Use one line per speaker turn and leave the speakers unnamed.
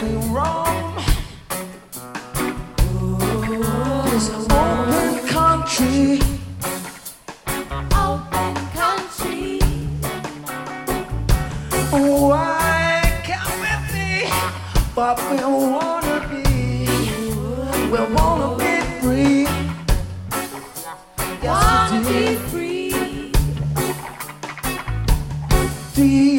we roam this open country.
Open country.
Why can't we be what we wanna be? We wanna be free. Yes,
Wanna
we
be
do.
free.
Free.